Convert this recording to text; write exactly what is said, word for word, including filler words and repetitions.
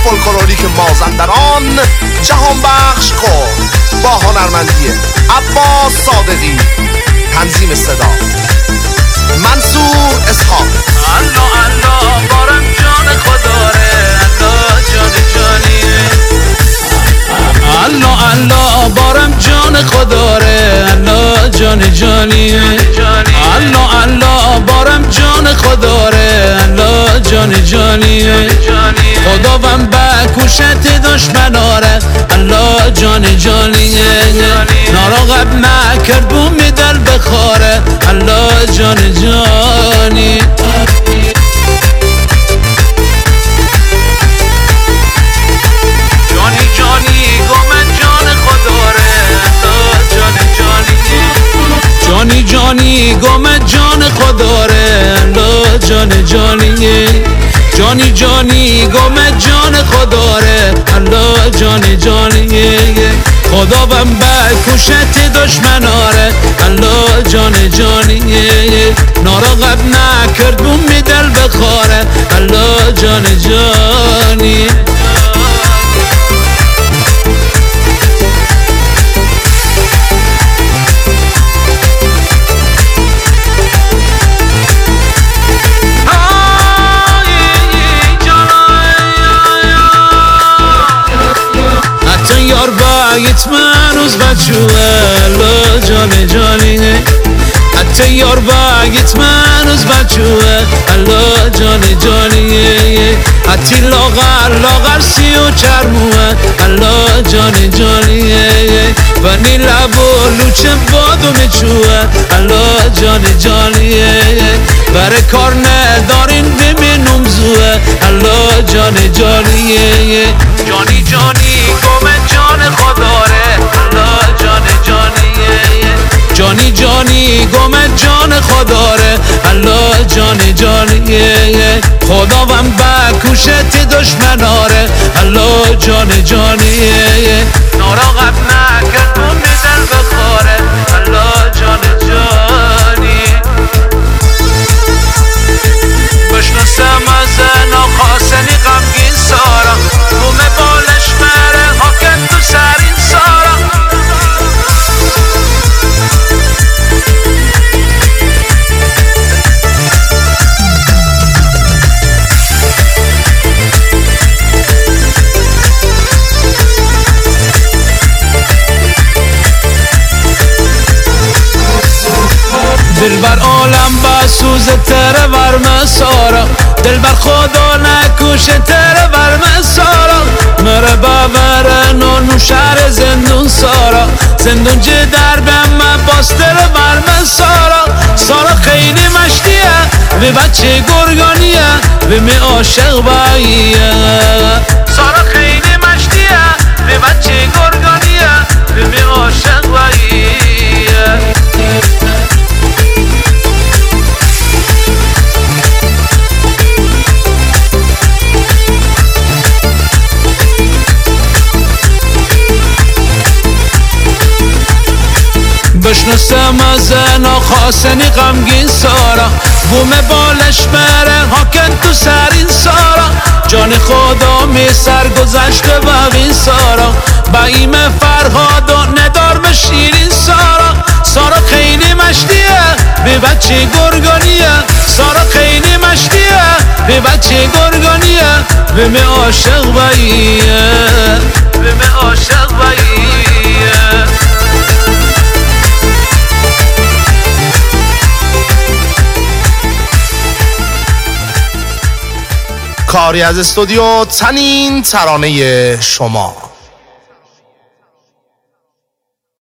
فولکلوریک مازندران جهان بخش کرد با هنرمندی عباس صادقی. تنظیم صدا منصور اسحاق. الله الله بارم جان خداره، الله جان جانیه. الله الله بارم جان خداره، الله جان جانیه. الله الله بارم جان خداره، الله جان جانیه. خداوند بکوشت دشمناره، الله جان جانیه. نارا قبل نکرد بومی دل بخاره، الله جان جانی. جانی جانی گم جان خداره، الله جان جانیه. جانی جانی گم جان خداره، الله جان جانیه. جانی جانی گم جان خداره، الله جان جانیه. خداوند بکوشت دشمناره، الله جان جانیه. نارا قبل نکرد بومی دل بخاره، الله جان جانی. بایت من از بچوه، الله جان جانیه. حتی یار بایت من از بچوه، الله جان جانیه. حتی لاغر لاغر سی و چرموه، الله جان جانیه. بنی لب و لوچه بادو میچوه، الله جان جانیه. برای کار ندارین ببینم زوه، الله جان جانیه. جانی جانی گم جان خداره، الله جان جانیه. جانی جانی گم جان خداره، الله جان جانیه. خداوند بکوشت دشمناره، الله جان جانیه. نارا قبل نکرد بومی دل بخاره، الله جان جانی. بشناسم از ناخواستنی غمگین سارا، بوم بالش مره حاکم تو سرین سارا. دل بر عالم بسوز تره ورم سارا، دل بر خدا نکوشه تره ورم سارا. مره باورن و نوشر زندون سارا، زندون جه دربم من باز تره ورم سارا. سارا خیلی مشتیه و بچه گرگانیه و می عاشق باییه. سارا خیلی مشتیه و بچه گرگانیه و می عاشق باییه. بشناسم از ناخواستنی غمگین سارا، بوم بالش بره حاکم تو سرین سارا. جان خدا می سر گذشته بقین سارا، با ایم فرهاد و ندار به شیرین سارا. سارا خیلی مشتیه به بچه گرگانیه، سارا خیلی مشتیه به بچه گرگانیه و می عاشق باییه، و می عاشق باییه. کاری از استودیو تنین ترانه شما.